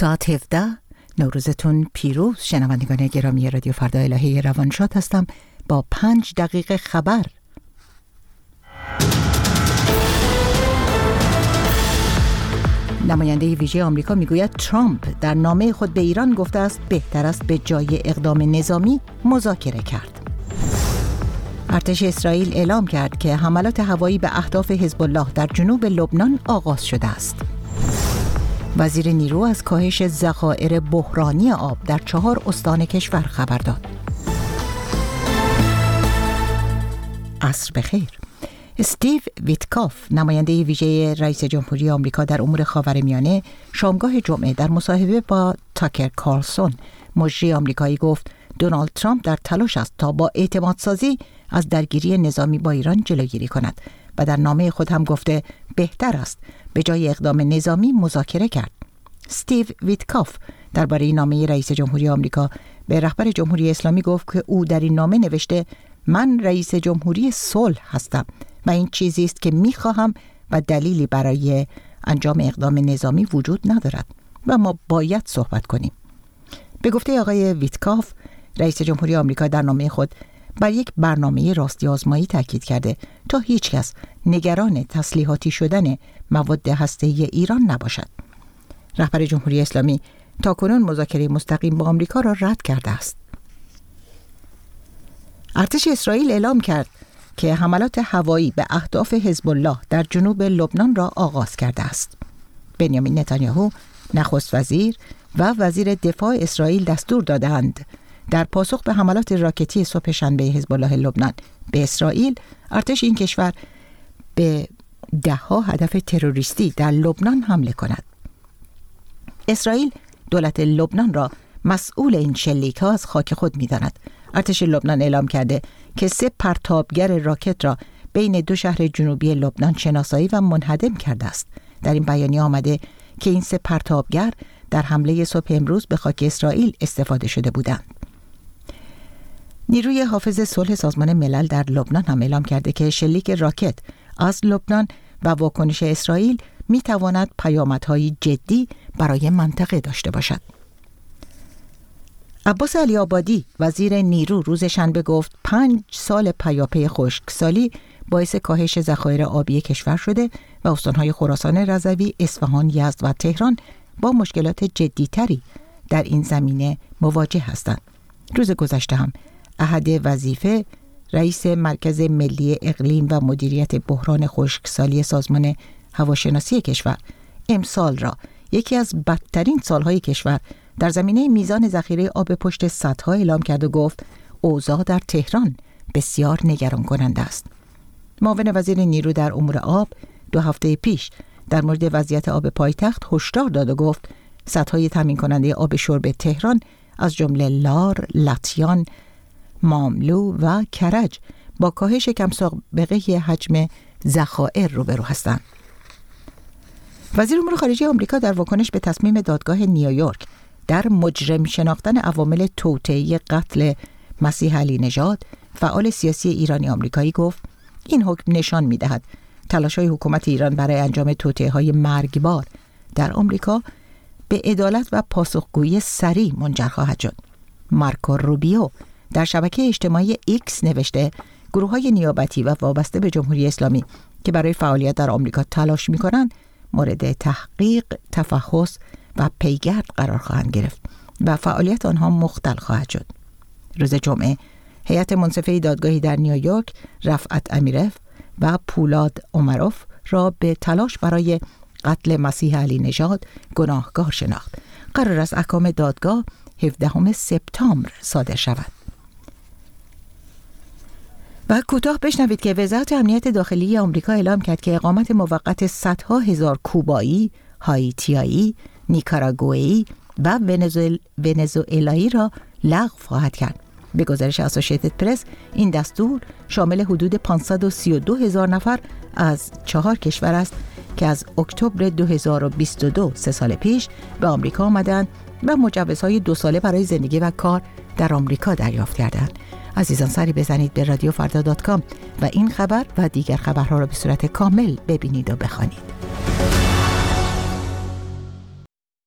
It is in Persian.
ساعت 17 نوروزتون پیروز. شنوندگان گرامی رادیو فردا الهی روانشاد هستم با 5 دقیقه خبر. نماینده ویژه آمریکا میگوید ترامپ در نامه خود به ایران گفته است بهتر است به جای اقدام نظامی مذاکره کرد. ارتش اسرائیل اعلام کرد که حملات هوایی به اهداف حزب الله در جنوب لبنان آغاز شده است. وزیر نیرو از کاهش ذخایر بحرانی آب در 4 استان کشور خبر داد. عصر بخیر. استیو ویتکاف، نماینده ویژه رئیس جمهوری آمریکا در امور خاورمیانه، شامگاه جمعه در مصاحبه با تاکر کارلسون، مجری آمریکایی، گفت دونالد ترامپ در تلاش است تا با اعتمادسازی از درگیری نظامی با ایران جلوگیری کند و در نامه خود هم گفته بهتر است به جای اقدام نظامی مذاکره کرد. استیو ویتکاف درباره این نامه رئیس جمهوری آمریکا به رهبر جمهوری اسلامی گفت که او در این نامه نوشته من رئیس جمهوری صلح هستم و این چیزی است که می‌خواهم و دلیلی برای انجام اقدام نظامی وجود ندارد و ما باید صحبت کنیم. به گفته آقای ویتکاف، رئیس جمهوری آمریکا در نامه خود بر یک برنامه راستی آزمایی تاکید کرده تا هیچ کس نگران تسلیحاتی شدن مواد هسته‌ای ایران نباشد. رهبر جمهوری اسلامی تاکنون مذاکره مستقیم با آمریکا را رد کرده است. ارتش اسرائیل اعلام کرد که حملات هوایی به اهداف حزب الله در جنوب لبنان را آغاز کرده است. بنیامین نتانیاهو، نخست وزیر و وزیر دفاع اسرائیل دستور دادند در پاسخ به حملات راکتی صبح شنبه حزب الله لبنان به اسرائیل، ارتش این کشور به 10 هدف تروریستی در لبنان حمله کند. اسرائیل دولت لبنان را مسئول این شلیک‌ها از خاک خود می‌داند. ارتش لبنان اعلام کرده که 3 پرتابگر راکت را بین 2 شهر جنوبی لبنان شناسایی و منهدم کرده است. در این بیانیه آمده که این 3 پرتابگر در حمله صبح امروز به خاک اسرائیل استفاده شده بودند. نیروی حافظ صلح سازمان ملل در لبنان هم اعلام کرده که شلیک راکت از لبنان و واکنش اسرائیل می‌تواند پیامدهای جدی برای منطقه داشته باشد. عباس علی آبادی، وزیر نیرو، روز شنبه گفت 5 سال پیاپی خشکسالی باعث کاهش ذخایر آبی کشور شده و استان‌های خراسان رضوی، اصفهان، یزد و تهران با مشکلات جدی‌تری در این زمینه مواجه هستند. روز گذشته هم احد وظیفه، رئیس مرکز ملی اقلیم و مدیریت بحران خشکسالی سازمان هواشناسی کشور، امسال را یکی از بدترین سالهای کشور در زمینه میزان ذخیره آب پشت سدها اعلام کرد و گفت اوضاع در تهران بسیار نگران کننده است. معاون وزیر نیرو در امور آب 2 هفته پیش در مورد وضعیت آب پایتخت هشدار داد و گفت سدهای تامین کننده آب شرب تهران از جمله لار، لطیان، ماملو و کرج با کاهش کم سابقه حجم ذخایر روبرو هستند. وزیر امور خارجه آمریکا در واکنش به تصمیم دادگاه نیویورک در مجرم شناختن عوامل توطئه قتل مسیح علی نژاد، فعال سیاسی ایرانی آمریکایی، گفت این حکم نشان می‌دهد تلاش‌های حکومت ایران برای انجام توطئه‌های مرگبار در آمریکا به عدالت و پاسخگویی سریع منجر خواهد شد. مارکو روبیو در شبکه اجتماعی ایکس نوشته گروه‌های نیابتی و وابسته به جمهوری اسلامی که برای فعالیت در آمریکا تلاش می‌کنند مورد تحقیق، تفحص و پیگرد قرار خواهند گرفت و فعالیت آنها مختل خواهد شد. روز جمعه هیئت منصفه دادگاهی در نیویورک رفعت امیرف و پولاد عمروف را به تلاش برای قتل مسیح علی نژاد گناهکار شناخت. قرار است احکام دادگاه 17 سپتامبر صادر شود. و کوتاه بشنوید که وزارت امنیت داخلی آمریکا اعلام کرد که اقامت موقت صدها هزار کوبایی، هایتیایی، نیکاراگوئی و ونزوئلایی را لغو خواهد کرد. به گزارش اسوسییتد پرس، این دستور شامل حدود 532,000 نفر از 4 کشور است که از اکتبر 2022 3 سال پیش به آمریکا آمدند و مجوزهای 2 ساله برای زندگی و کار در آمریکا دریافت کردند. عزیزان، سری بزنید به رادیوفردا.com و این خبر و دیگر خبرها را به صورت کامل ببینید و بخوانید.